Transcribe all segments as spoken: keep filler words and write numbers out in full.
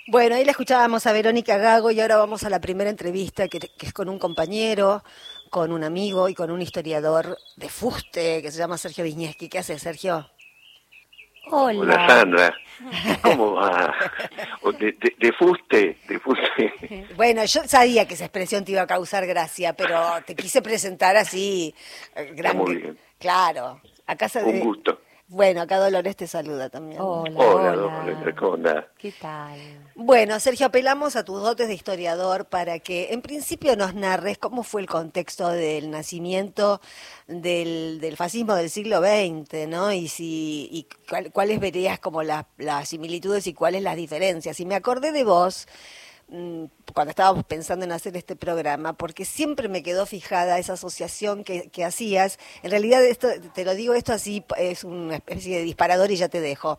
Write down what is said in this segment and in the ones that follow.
Bueno, ahí la escuchábamos a Verónica Gago y ahora vamos a la primera entrevista que, que es con un compañero, con un amigo y con un historiador de fuste que se llama Sergio Wisniewski. ¿Qué hace, Sergio? Hola Hola. Sandra, ¿cómo va? O De, de, de fuste, de fuste. Bueno, yo sabía que esa expresión te iba a causar gracia, pero te quise presentar así, eh, Está gran, muy bien, claro. Acá se, un eh, gusto. bueno, acá Dolores te saluda también. Hola, Hola, hola. Dolores, ¿cómo andás? ¿Qué tal? Bueno, Sergio, apelamos a tus dotes de historiador para que en principio nos narres cómo fue el contexto del nacimiento del, del fascismo del siglo veinte, ¿no? Y si y cuál- cuáles verías como las, las similitudes y cuáles las diferencias. Y me acordé de vos mm, cuando estábamos pensando en hacer este programa, porque siempre me quedó fijada esa asociación que, que hacías. En realidad, esto, te lo digo esto así, es una especie de disparador y ya te dejo.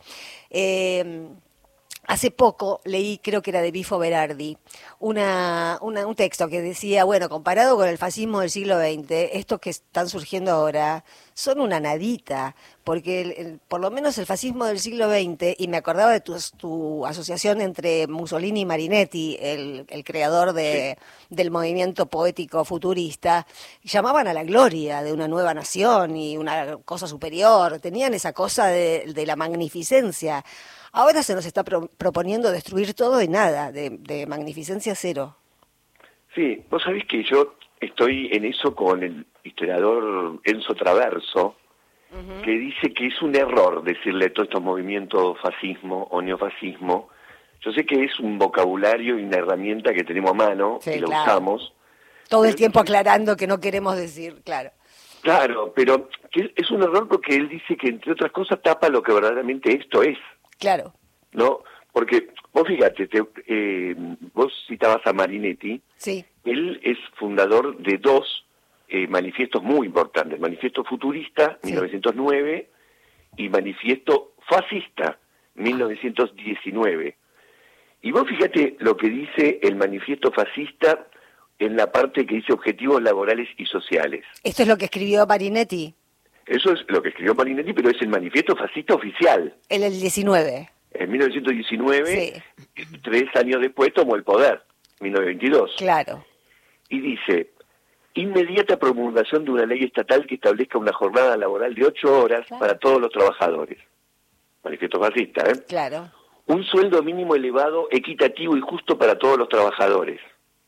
Eh, Hace poco leí, creo que era de Bifo Berardi, una, una- un texto que decía, bueno, comparado con el fascismo del siglo veinte, estos que están surgiendo ahora son una nadita, porque el- el- por lo menos el fascismo del siglo veinte, y me acordaba de tu, tu asociación entre Mussolini y Marinetti, el, el creador Sí, de, del movimiento poético futurista, llamaban a la gloria de una nueva nación y una cosa superior, tenían esa cosa de, de la magnificencia. Ahora se nos está pro- proponiendo destruir todo y nada, de, de magnificencia cero. sí, vos sabés que yo estoy en eso con el historiador Enzo Traverso, que dice que es un error decirle a todos estos movimientos fascismo o neofascismo. Yo sé que es un vocabulario y una herramienta que tenemos a mano y Sí, la claro. usamos, Todo el pero tiempo dice, aclarando que no queremos decir, claro. claro, pero que es un error porque él dice que entre otras cosas tapa lo que verdaderamente esto es. Claro, ¿No? Porque vos fíjate, te- eh, vos citabas a Marinetti, sí, él es fundador de dos eh, manifiestos muy importantes, Manifiesto Futurista, sí. mil novecientos nueve, y Manifiesto Fascista, mil novecientos diecinueve. Y vos fíjate lo que dice el Manifiesto Fascista en la parte que dice objetivos laborales y sociales. Esto es lo que escribió Marinetti Eso es lo que escribió Marinetti, pero es el Manifiesto Fascista oficial. en el diecinueve. En mil novecientos diecinueve, Sí, tres años después tomó el poder, mil novecientos veintidós, claro. y dice, inmediata promulgación de una ley estatal que establezca una jornada laboral de ocho horas Claro. para todos los trabajadores. Manifiesto fascista, ¿eh? Claro. Un sueldo mínimo elevado, equitativo y justo para todos los trabajadores.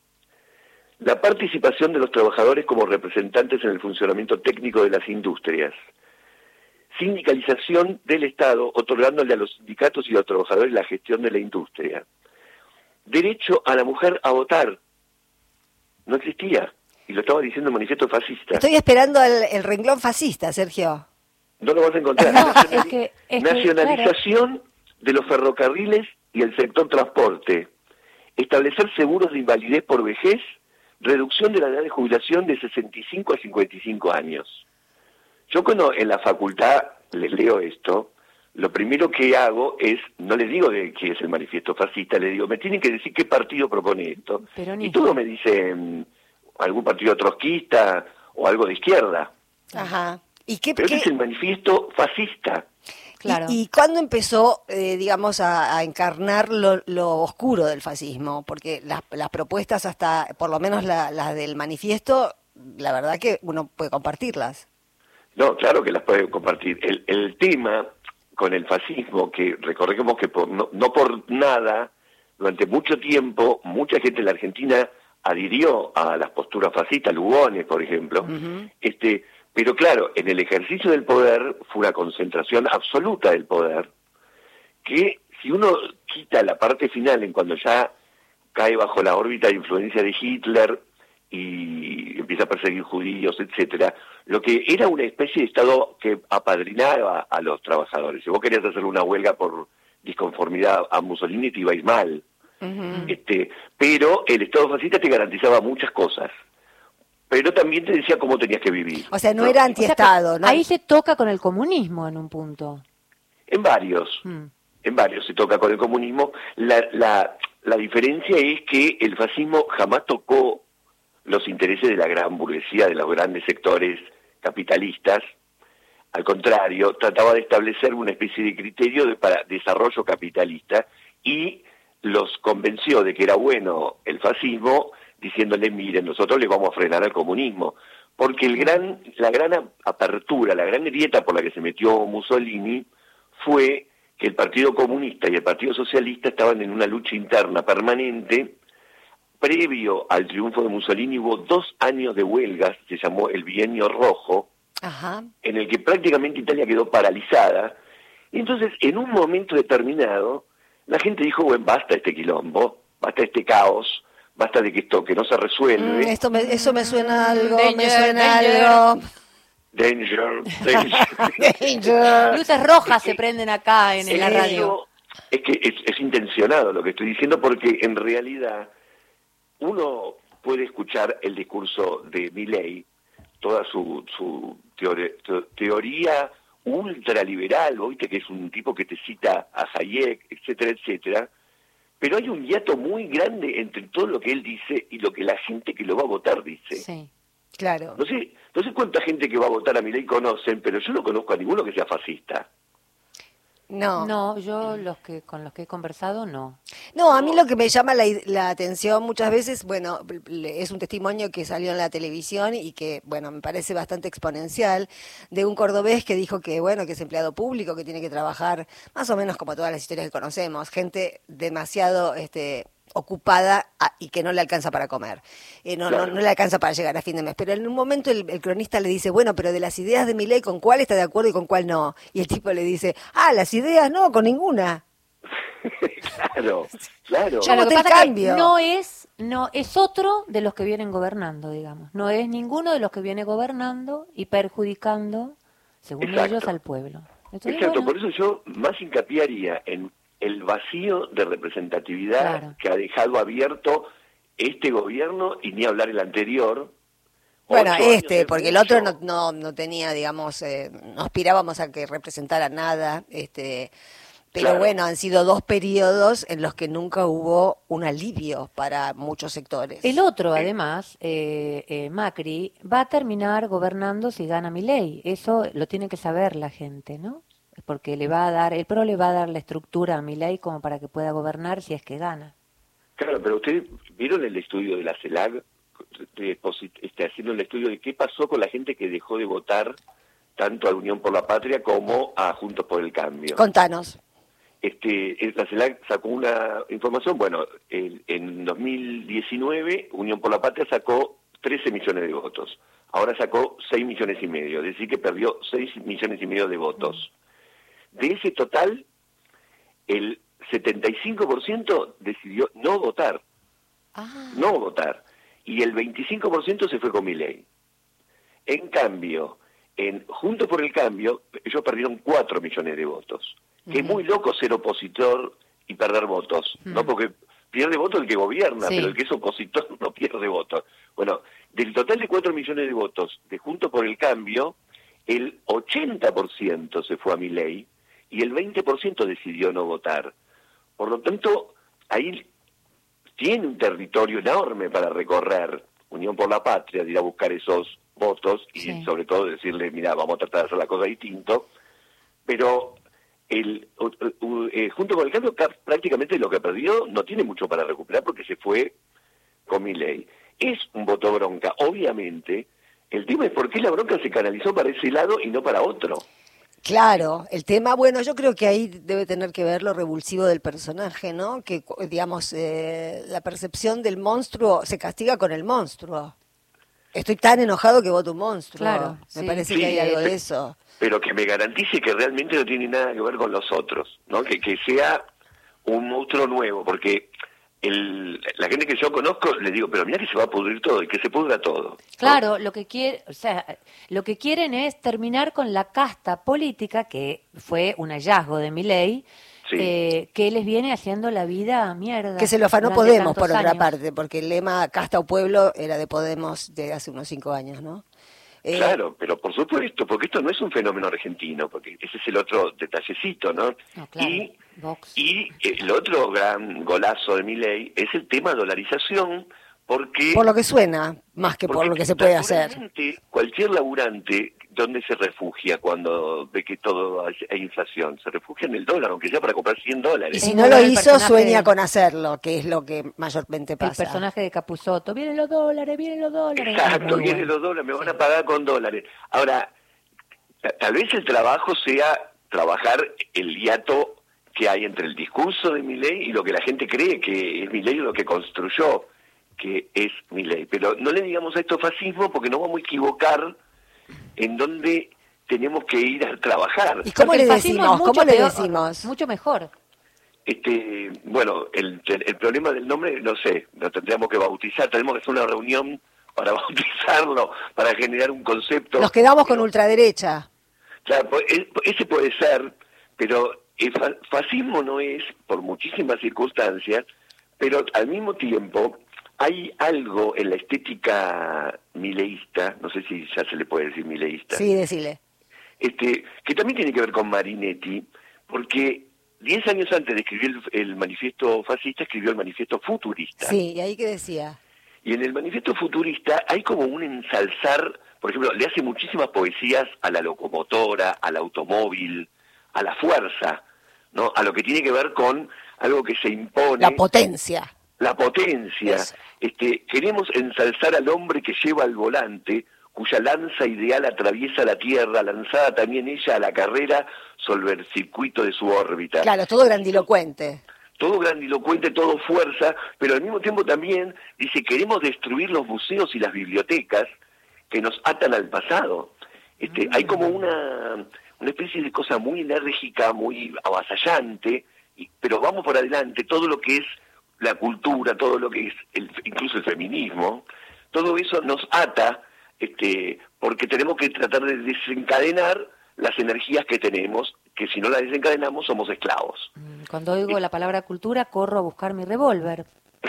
La participación de los trabajadores como representantes en el funcionamiento técnico de las industrias. Sindicalización del Estado, otorgándole a los sindicatos y a los trabajadores la gestión de la industria. Derecho a la mujer a votar. No existía. Y lo estaba diciendo el manifiesto fascista. Estoy esperando el, el renglón fascista, Sergio. No lo vas a encontrar. No, Nacionali- es que- es que, Nacionalización de los ferrocarriles y el sector transporte. Establecer seguros de invalidez por vejez. Reducción de la edad de jubilación de sesenta y cinco a cincuenta y cinco años. Yo cuando en la facultad les leo esto, lo primero que hago es, no les digo de qué es el manifiesto fascista, les digo, me tienen que decir qué partido propone esto. Peronista. Y todos me dicen algún partido trotskista o algo de izquierda. Ajá. ¿Y qué, Pero qué- este es el manifiesto fascista. Claro. ¿Y, y cuándo empezó, eh, digamos, a, a encarnar lo, lo oscuro del fascismo? Porque las, las propuestas hasta, por lo menos la- las del manifiesto, la verdad que uno puede compartirlas. No, claro que las pueden compartir. El, el tema con el fascismo, que recordemos que por, no, no por nada, durante mucho tiempo, mucha gente en la Argentina adhirió a las posturas fascistas, Lugones, por ejemplo, Ujú. este, pero claro, en el ejercicio del poder fue una concentración absoluta del poder, que si uno quita la parte final, en cuando ya cae bajo la órbita de influencia de Hitler y empieza a perseguir judíos, etcétera, lo que era una especie de Estado que apadrinaba a los trabajadores. Si vos querías hacer una huelga por disconformidad a Mussolini, te ibais mal. Ujú. Este, pero el Estado fascista te garantizaba muchas cosas, pero también te decía cómo tenías que vivir. O sea, no ¿no? era O sea que antiestado, ¿no? ahí se toca con el comunismo en un punto. En varios. Mm. En varios se toca con el comunismo. La, la, la diferencia es que el fascismo jamás tocó los intereses de la gran burguesía, de los grandes sectores capitalistas. Al contrario, trataba de establecer una especie de criterio de, para desarrollo capitalista y los convenció de que era bueno el fascismo, diciéndole, miren, nosotros le vamos a frenar al comunismo. Porque el gran, la gran apertura, la gran grieta por la que se metió Mussolini fue que el Partido Comunista y el Partido Socialista estaban en una lucha interna permanente. Previo al triunfo de Mussolini hubo dos años de huelgas, se llamó el Bienio Rojo, Ajá. en el que prácticamente Italia quedó paralizada. Y entonces, en un momento determinado, la gente dijo, bueno, basta este quilombo, basta este caos, basta de que esto que no se resuelve. Mm, esto me, eso me suena algo, Danger, me suena danger. algo. Danger, danger. Danger. Luces rojas se prenden acá en Sí. la radio. Es que es, es intencionado lo que estoy diciendo, porque en realidad uno puede escuchar el discurso de Milei, toda su, su teore, teoría ultraliberal, ¿oíste? Que es un tipo que te cita a Hayek, etcétera, etcétera, pero hay un hiato muy grande entre todo lo que él dice y lo que la gente que lo va a votar dice. Sí. Claro. No sé, no sé cuánta gente que va a votar a Milei conocen, pero yo no conozco a ninguno que sea fascista. No. No, yo los que con los que he conversado no. No, a mí lo que me llama la, la atención muchas veces, bueno, le- es un testimonio que salió en la televisión y que, bueno, me parece bastante exponencial, de un cordobés que dijo que, bueno, que es empleado público, que tiene que trabajar más o menos como todas las historias que conocemos, gente demasiado este, ocupada a- y que no le alcanza para comer, eh, no, no, Claro. no le alcanza para llegar a fin de mes. Pero en un momento el, el cronista le dice, bueno, pero de las ideas de Milei, ¿con cuál está de acuerdo y con cuál no? Y el tipo le dice, ah, las ideas no, con ninguna. Claro, claro. Yo lo voté que el pasa cambio. que no es, no es otro de los que vienen gobernando, digamos. No es ninguno de los que viene gobernando y perjudicando, según Exacto. ellos, al pueblo. Entonces, Exacto, bueno, por eso yo más hincapié haría en el vacío de representatividad Claro. que ha dejado abierto este gobierno y ni hablar el anterior. Bueno, Ocho años este, es porque el otro no, mucho. no, no tenía, digamos, eh, no aspirábamos a que representara nada, este, pero Claro. bueno, han sido dos periodos en los que nunca hubo un alivio para muchos sectores. el otro, además, eh, eh, Macri, va a terminar gobernando si gana Milei. Eso lo tiene que saber la gente, ¿no? Porque le va a dar, el PRO le va a dar la estructura a Milei como para que pueda gobernar si es que gana. Claro, pero ustedes vieron el estudio de la CELAC, de posit- este, haciendo el estudio de qué pasó con la gente que dejó de votar tanto a Unión por la Patria como a Juntos por el Cambio. Contanos. Este, eh, la CELAC sacó una información, bueno, el- en dos mil diecinueve Unión por la Patria sacó trece millones de votos, ahora sacó seis millones y medio, es decir que perdió seis millones y medio de votos. De ese total, el setenta y cinco por ciento decidió no votar, Ah, no votar, y el veinticinco por ciento se fue con Milei. En cambio, en Juntos por el Cambio, ellos perdieron cuatro millones de votos. Que es muy loco ser opositor y perder votos, ¿no? Porque pierde votos el que gobierna, Sí. pero el que es opositor no pierde votos. Bueno, del total de cuatro millones de votos de Juntos por el Cambio, el ochenta por ciento se fue a Milei y el veinte por ciento decidió no votar. Por lo tanto, ahí tiene un territorio enorme para recorrer Unión por la Patria, de ir a buscar esos votos y Sí. sobre todo decirle, mira, vamos a tratar de hacer la cosa distinto, pero el u- u- eh, junto con el cambio ca- prácticamente lo que perdió no tiene mucho para recuperar porque se fue con Milei. Es un voto bronca, obviamente. El tema es por qué la bronca se canalizó para ese lado y no para otro. claro, el tema, bueno, yo creo que ahí debe tener que ver lo revulsivo del personaje, ¿no? Que, cu- digamos, eh, la percepción del monstruo se castiga con el monstruo. Estoy tan enojado que voto un monstruo. Claro, Me sí. parece Sí, que hay algo pe- de eso. Pero que me garantice que realmente no tiene nada que ver con los otros, ¿no? Que, que sea un monstruo nuevo, porque el, la gente que yo conozco, le digo, pero mira que se va a pudrir todo y que se pudra todo, ¿no? Claro, lo que quiere, o sea, lo que quieren es terminar con la casta política que fue un hallazgo de Milei, Sí. eh, que les viene haciendo la vida a mierda. Que se lo afanó durante Podemos, tantos por otra años. parte, porque el lema Casta o Pueblo era de Podemos de hace unos cinco años, ¿no? Eh, Claro, pero por supuesto, porque esto no es un fenómeno argentino, porque ese es el otro detallecito, ¿no? No, claro, Y, Vox. y el otro gran golazo de Milei es el tema dolarización, porque... Por lo que suena, más que por porque lo que se puede hacer. naturalmente, cualquier laburante ¿dónde se refugia cuando ve que todo hay, hay inflación? Se refugia en el dólar, aunque sea para comprar cien Y dólares. si Es no muy lo bueno el hizo, personaje sueña de- con hacerlo, que es lo que mayormente El pasa. personaje de Capusotto, vienen los dólares, vienen los dólares. Es Exacto, muy vienen bueno. los dólares, me van Sí. a pagar con dólares. Ahora, ta- tal vez el trabajo sea trabajar el hiato que hay entre el discurso de Milei y lo que la gente cree que es Milei, lo que construyó que es Milei. Pero no le digamos a esto fascismo porque nos vamos a equivocar en dónde tenemos que ir a trabajar. ¿Y cómo Porque le el fascismo decimos? es mucho ¿Cómo le peor, decimos? mucho mejor. Este, bueno, el, el problema del nombre, no sé, lo tendríamos que bautizar, tenemos que hacer una reunión para bautizarlo, para generar un concepto. Nos quedamos con Pero- ultraderecha. Claro, pues, e- ese puede ser, pero el fa- fascismo no es, por muchísimas circunstancias, pero al mismo tiempo hay algo en la estética mileísta, no sé si ya se le puede decir mileísta, Sí, decile. este, que también tiene que ver con Marinetti, porque diez años antes de escribir el, el manifiesto fascista, escribió el manifiesto futurista. Sí, ¿y ahí qué decía? Y en el manifiesto futurista hay como un ensalzar, por ejemplo, le hace muchísimas poesías a la locomotora, al automóvil, a la fuerza, ¿no? A lo que tiene que ver con algo que se impone. La potencia. La potencia. Eso. Este, queremos ensalzar al hombre que lleva al volante, cuya lanza ideal atraviesa la Tierra, lanzada también ella a la carrera sobre el circuito de su órbita. Claro, todo grandilocuente. Todo grandilocuente, todo fuerza, pero al mismo tiempo también dice, queremos destruir los museos y las bibliotecas que nos atan al pasado. Este, Mm. Hay como una, una especie de cosa muy enérgica, muy avasallante, y, pero vamos por adelante, todo lo que es la cultura, todo lo que es el, incluso el feminismo, todo eso nos ata, este, porque tenemos que tratar de desencadenar las energías que tenemos, que si no las desencadenamos somos esclavos. Mm, Cuando oigo la palabra cultura, corro a buscar mi revólver.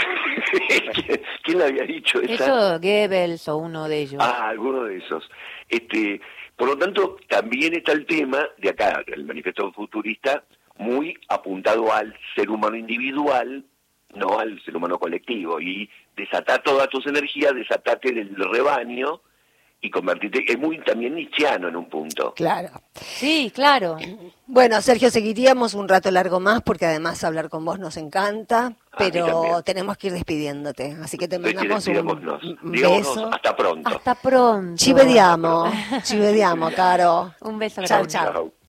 ¿Quién- ¿Quién le había dicho esa? Eso, Goebbels o uno de ellos. Ah, alguno de esos. Este, por lo tanto, también está el tema de acá, el manifiesto futurista, muy apuntado al ser humano individual, no al ser humano colectivo, y desatar todas tus energías, desatarte del rebaño y convertirte, es muy también nietzscheano en un punto. Claro. Sí, claro. Bueno, Sergio, seguiríamos un rato largo más porque además hablar con vos nos encanta, A mí pero también. tenemos que ir despidiéndote. Así que te Así que mandamos un, despidámonos. un Digámonos beso. hasta pronto. Hasta pronto. Ci vediamo, ci vediamo, caro. Un beso Chao, grande. chao. Chao.